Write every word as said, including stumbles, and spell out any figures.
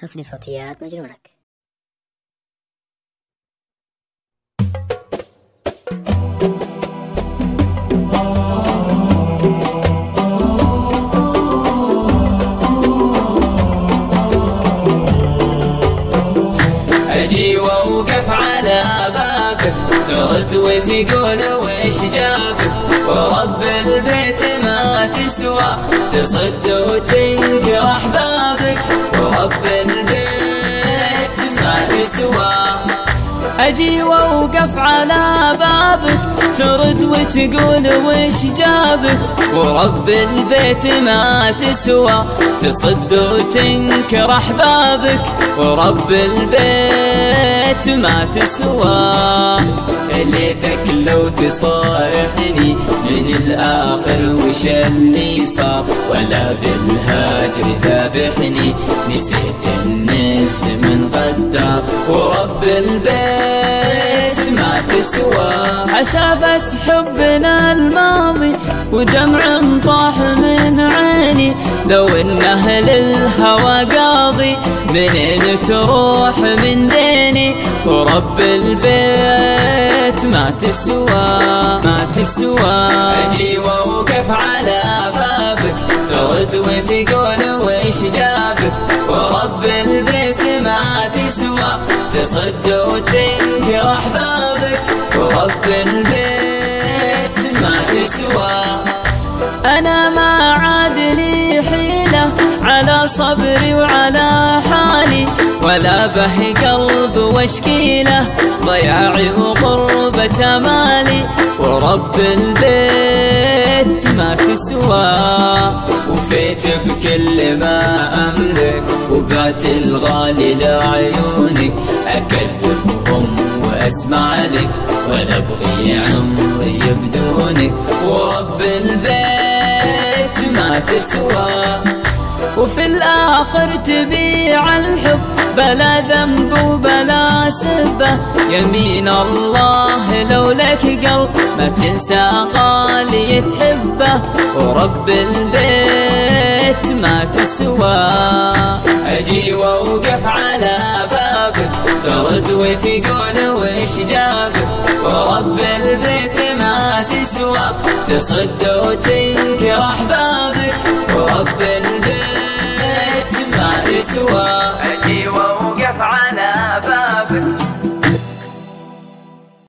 حصري صوتيات مجنونك. أجي وأوقف على بابك ترد وتقول وش جابك، ورب البيت ما تسوى تصد وتنكر أحبابك، ورب البيت ما تسوى. أجي وأوقف على بابك ترد وتقول وش جابك، ورب البيت ما تسوى تصد وتنكر أحبابك، ورب البيت ما تسوى. ليتك لو تصارحني من الآخر وش اللي صار، ولا بالهاجر ذابحني نسيت الناس من غدار، ورب البيت ما تسوى. حسافة حبنا الماضي ودمع طاح من عيني، لو ان اهل الهوى قاضي منين تروح من ديني، ورب البيت ما تسوى ما تسوى. اجي واوقف على بابك ترد وتقول وش جابك، ورب البيت ما تسوى تصد وتنكر احبابك، ورب البيت ما تسوى. أنا ما عاد لي حيلة على صبري وعلى حالي، ولا به قلب واشكيله ضياعي وغربة مالي، ورب البيت ما تسوى. وفيت بكل ما أملك وبعت الغالي لعيونك، أكذبهم وأسمع لك ولا أبغي عمري بدونك، ورب البيت ما تسوى. وفي الآخر تبيع الحب بلا ذنب وبلا سفة، يمين الله لو لك قلب ما تنسى غالي تحبه، ورب البيت ما تسوى. أجي وأوقف على بابك ترد وتقول وش جابك، ورب البيت ما تسوى تصد وتنكر أحبابك،